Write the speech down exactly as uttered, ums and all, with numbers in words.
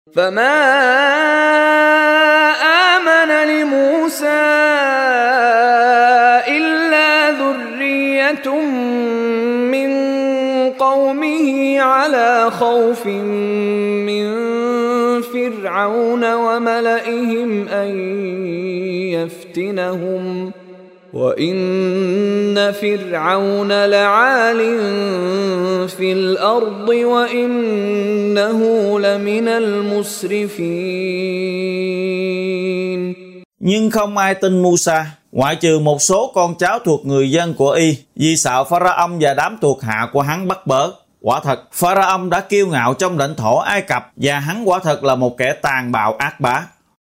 فما آمن لموسى إلا ذرية من قومه على خوف من فرعون وملئهم أن يفتنهم وإن فرعون لعال في الأرض وإنه لمن المسرفين. Nhưng không ai tin Musa, ngoại trừ một số con cháu thuộc người dân của y, vì sợ Pharaoh và đám thuộc hạ của hắn bắt bớ. Quả thật, Pharaoh đã kiêu ngạo trong lãnh thổ Ai Cập và hắn quả thật là một kẻ tàn bạo ác bá.